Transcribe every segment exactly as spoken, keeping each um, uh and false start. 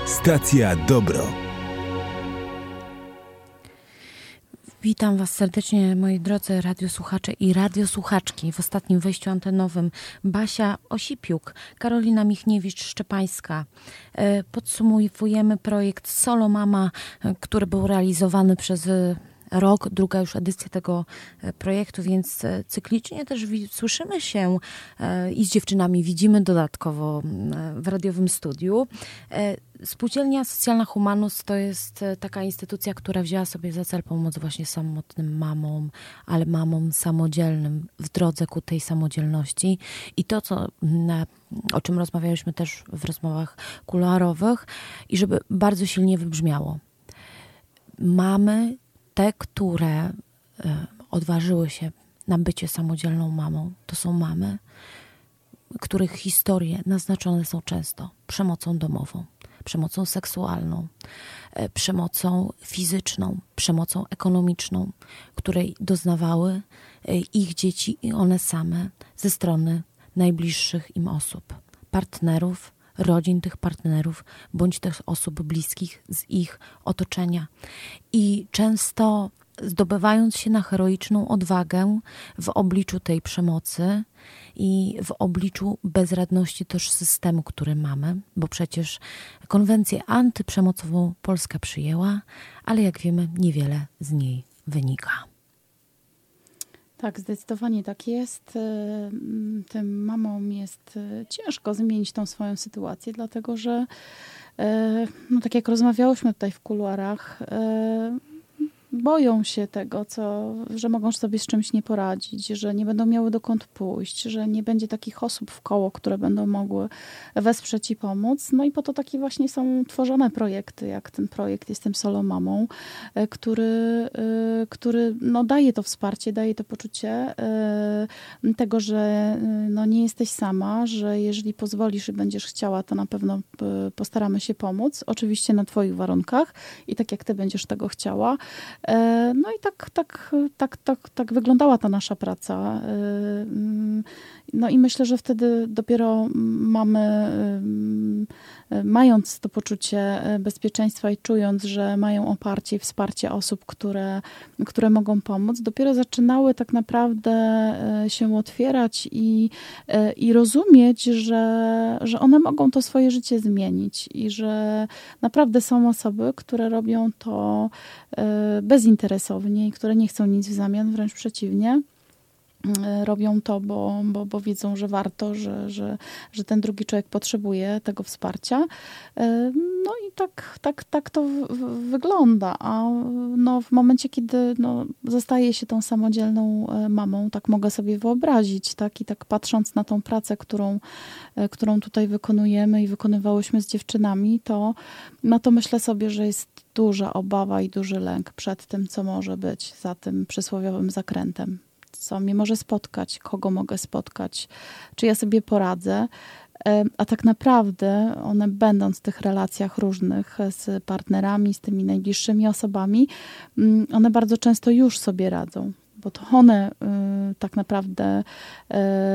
Stacja Dobro. Witam Was serdecznie, moi drodzy radiosłuchacze i radiosłuchaczki. W ostatnim wejściu antenowym Basia Osipiuk, Karolina Michniewicz-Szczepańska. Podsumowujemy projekt Solo Mama, który był realizowany przez rok, druga już edycja tego projektu, więc cyklicznie też słyszymy się i z dziewczynami widzimy dodatkowo w radiowym studiu. Spółdzielnia Socjalna Humanus to jest taka instytucja, która wzięła sobie za cel pomoc właśnie samotnym mamom, ale mamom samodzielnym w drodze ku tej samodzielności. I to, co, o czym rozmawialiśmy też w rozmowach kuluarowych i żeby bardzo silnie wybrzmiało. Mamy te, które odważyły się na bycie samodzielną mamą, to są mamy, których historie naznaczone są często przemocą domową, przemocą seksualną, przemocą fizyczną, przemocą ekonomiczną, której doznawały ich dzieci i one same ze strony najbliższych im osób, partnerów, rodzin tych partnerów, bądź też osób bliskich z ich otoczenia. I często zdobywając się na heroiczną odwagę w obliczu tej przemocy i w obliczu bezradności też systemu, który mamy, bo przecież konwencję antyprzemocową Polska przyjęła, ale jak wiemy, niewiele z niej wynika. Tak, zdecydowanie tak jest. Tym mamom jest ciężko zmienić tą swoją sytuację, dlatego że, no tak jak rozmawiałyśmy tutaj w kuluarach, boją się tego, co, że mogą sobie z czymś nie poradzić, że nie będą miały dokąd pójść, że nie będzie takich osób wkoło, które będą mogły wesprzeć i pomóc. No i po to takie właśnie są tworzone projekty, jak ten projekt Jestem Solo Mamą, który, który no daje to wsparcie, daje to poczucie tego, że no nie jesteś sama, że jeżeli pozwolisz i będziesz chciała, to na pewno postaramy się pomóc. Oczywiście na twoich warunkach i tak jak ty będziesz tego chciała. No i tak, tak, tak, tak, tak wyglądała ta nasza praca. No i myślę, że wtedy dopiero mamy, mając to poczucie bezpieczeństwa i czując, że mają oparcie i wsparcie osób, które, które mogą pomóc, dopiero zaczynały tak naprawdę się otwierać i, i rozumieć, że, że one mogą to swoje życie zmienić i że naprawdę są osoby, które robią to bezinteresownie i które nie chcą nic w zamian, wręcz przeciwnie. Robią to, bo, bo, bo widzą, że warto, że, że, że ten drugi człowiek potrzebuje tego wsparcia. No i tak, tak, tak to w, w, wygląda. A no, w momencie, kiedy no, zostaje się tą samodzielną mamą, tak mogę sobie wyobrazić, tak? I tak patrząc na tą pracę, którą, którą tutaj wykonujemy i wykonywałyśmy z dziewczynami, to, no to myślę sobie, że jest duża obawa i duży lęk przed tym, co może być za tym przysłowiowym zakrętem. Co mnie może spotkać, kogo mogę spotkać, czy ja sobie poradzę. A tak naprawdę one, będąc w tych relacjach różnych z partnerami, z tymi najbliższymi osobami, one bardzo często już sobie radzą, bo to one y, tak naprawdę y,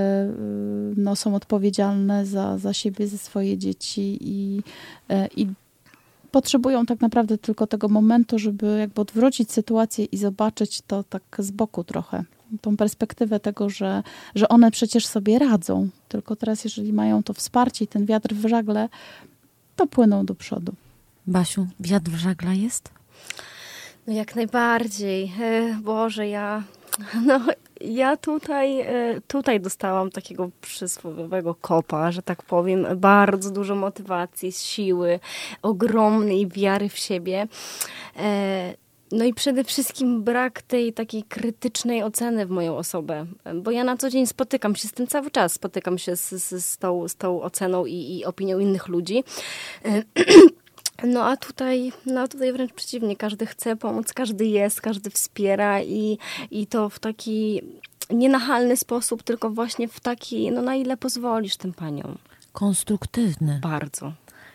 no, są odpowiedzialne za, za siebie, za swoje dzieci i, y, i potrzebują tak naprawdę tylko tego momentu, żeby jakby odwrócić sytuację i zobaczyć to tak z boku trochę. Tą perspektywę tego, że, że one przecież sobie radzą. Tylko teraz, jeżeli mają to wsparcie i ten wiatr w żagle, to płyną do przodu. Basiu, wiatr w żagle jest? No jak najbardziej. Boże, ja... No, ja tutaj, tutaj dostałam takiego przysłowiowego kopa, że tak powiem, bardzo dużo motywacji, siły, ogromnej wiary w siebie. No i przede wszystkim brak tej takiej krytycznej oceny w moją osobę, bo ja na co dzień spotykam się z tym cały czas, spotykam się z, z, z, tą, z tą oceną i, i opinią innych ludzi. No a tutaj, no tutaj wręcz przeciwnie, każdy chce pomóc, każdy jest, każdy wspiera i, i to w taki nienachalny sposób, tylko właśnie w taki, no na ile pozwolisz tym paniom. Konstruktywny. Bardzo.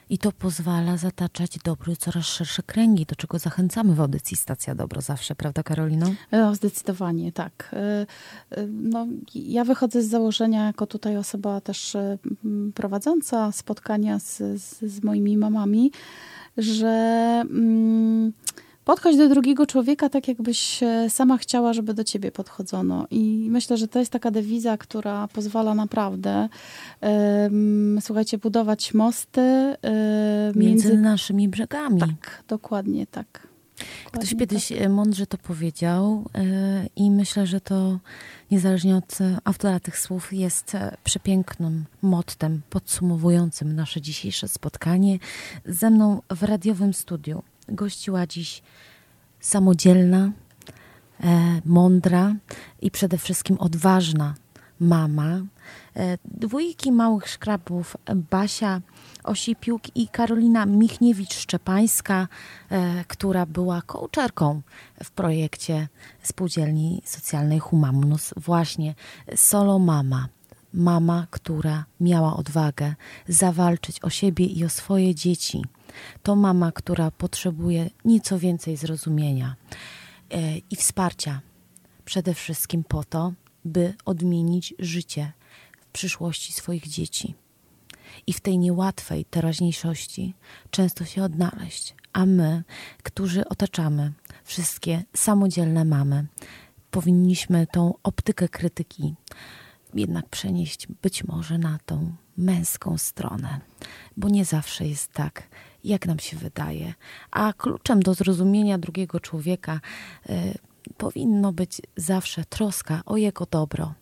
I to pozwala zataczać dobru coraz szersze kręgi, do czego zachęcamy w audycji Stacja Dobro zawsze, prawda Karolino? No, zdecydowanie, tak. No, ja wychodzę z założenia, jako tutaj osoba też prowadząca spotkania z, z, z moimi mamami, że mm, podchodź do drugiego człowieka tak, jakbyś sama chciała, żeby do ciebie podchodzono. I myślę, że to jest taka dewiza, która pozwala naprawdę, um, słuchajcie, budować mosty um, między, między naszymi brzegami. Tak, dokładnie tak. Dokładnie Ktoś kiedyś tak. mądrze to powiedział yy, i myślę, że to niezależnie od autora tych słów jest przepięknym mottem podsumowującym nasze dzisiejsze spotkanie. Ze mną w radiowym studiu gościła dziś samodzielna, e, mądra i przede wszystkim odważna mama. E, dwójki małych szkrabów Basia Osipiuk i Karolina Michniewicz-Szczepańska, e, która była coacherką w projekcie Spółdzielni Socjalnej Humanus. Właśnie solo mama. Mama, która miała odwagę zawalczyć o siebie i o swoje dzieci. To mama, która potrzebuje nieco więcej zrozumienia e, i wsparcia. Przede wszystkim po to, by odmienić życie w przyszłości swoich dzieci. I w tej niełatwej teraźniejszości często się odnaleźć. A my, którzy otaczamy wszystkie samodzielne mamy, powinniśmy tą optykę krytyki jednak przenieść być może na tą męską stronę. Bo nie zawsze jest tak, jak nam się wydaje. A kluczem do zrozumienia drugiego człowieka y, powinno być zawsze troska o jego dobro.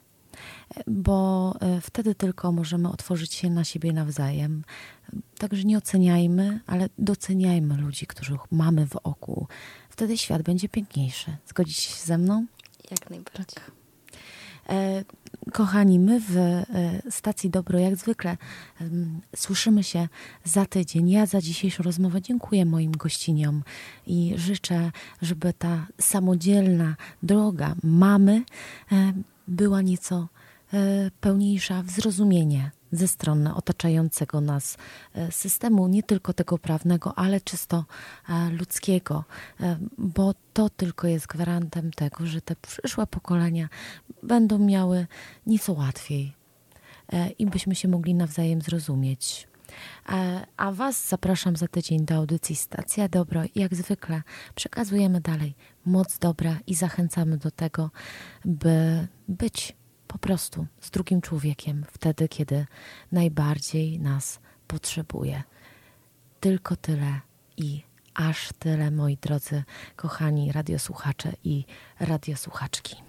Bo y, wtedy tylko możemy otworzyć się na siebie nawzajem. Także nie oceniajmy, ale doceniajmy ludzi, których mamy wokół. Wtedy świat będzie piękniejszy. Zgodzicie się ze mną? Jak najbardziej. Tak. E, kochani, my w e, Stacji Dobro jak zwykle e, słyszymy się za tydzień. Ja za dzisiejszą rozmowę dziękuję moim gościniom i życzę, żeby ta samodzielna droga mamy e, była nieco e, pełniejsza w zrozumienie ze strony otaczającego nas systemu, nie tylko tego prawnego, ale czysto ludzkiego, bo to tylko jest gwarantem tego, że te przyszłe pokolenia będą miały nieco łatwiej i byśmy się mogli nawzajem zrozumieć. A Was zapraszam za tydzień do audycji Stacja Dobro i jak zwykle przekazujemy dalej moc dobra i zachęcamy do tego, by być po prostu z drugim człowiekiem wtedy, kiedy najbardziej nas potrzebuje. Tylko tyle i aż tyle, moi drodzy, kochani radiosłuchacze i radiosłuchaczki.